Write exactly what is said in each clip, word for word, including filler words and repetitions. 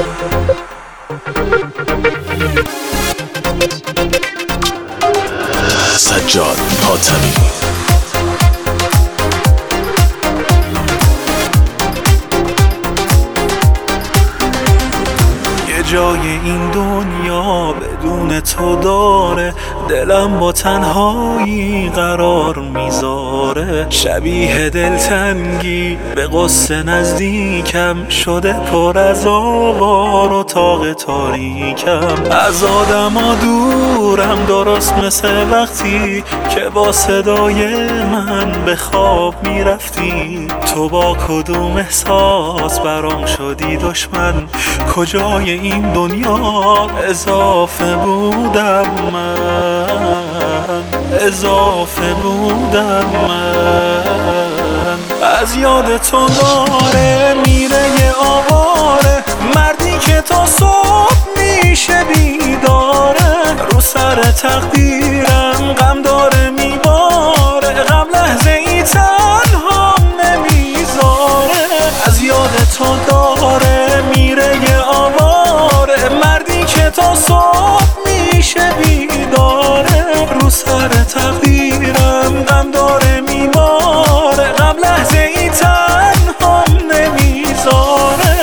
سجاد حاتمی. یه جای این دنیا بدون تو داره، دلم با تنهایی قرار میذاره. شبیه دلتنگی به قصه نزدیکم شده، پر از آوار و تاق تاریکم. از آدما دورم، درست مثل وقتی که با صدای من به خواب میرفتی. تو با کدوم احساس برام شدی دشمن؟ کجای این دنیا اضافه بودم من، اضافه بودم من. از یاد تو داره میره یه آواره، مردی که تا صبح میشه بیداره. رو سر تقدیرم غم داره میباره، غم لحظه ای تنها نمیذاره. از یاد تو داره میره یه آواره، مردی که تا صبح میشه بیداره. رو سر تقدیرم غم داره میباره، غم لحظه ای تنها نمیذاره.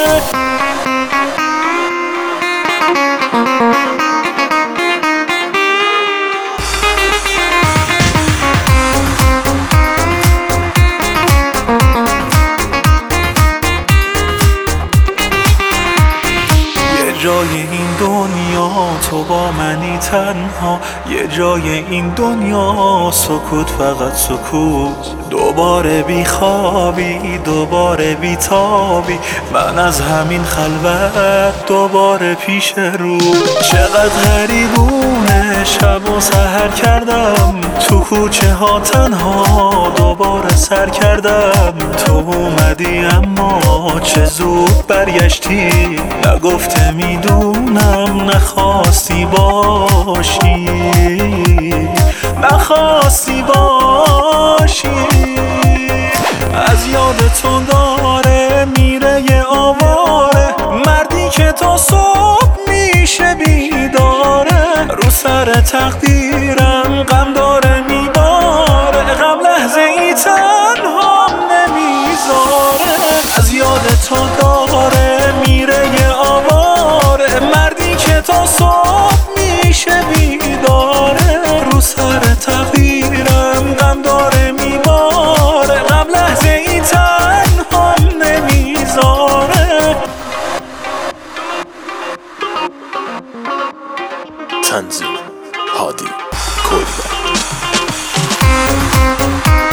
جای این دنیا تو با منی تنها، یه جای این دنیا سکوت، فقط سکوت. دوباره بی خوابی، دوباره بی تابی، من از همین خلوت دوباره پیش رو. چقدر غریبونه شب و سحر کردم، تو کوچه ها تنها دوباره سر کردم. تو اومدی اما چه زود برگشتی، نگفته میدونم نخواستی باشی، نخواستی باشی. از یاد تو داره میره یه آواره، مردی که تا صبح میشه بیداره. رو سر تقدیرم غم داره میباره، غم لحظه ای تنها نمیذاره. از یاد تو داره میره یه آواره، مردی که تا صبح میشه بیداره. رو سر تقدیرم غم داره میباره، غم لحظه ای تنها نمیذاره. تنظیم هادی کلبر.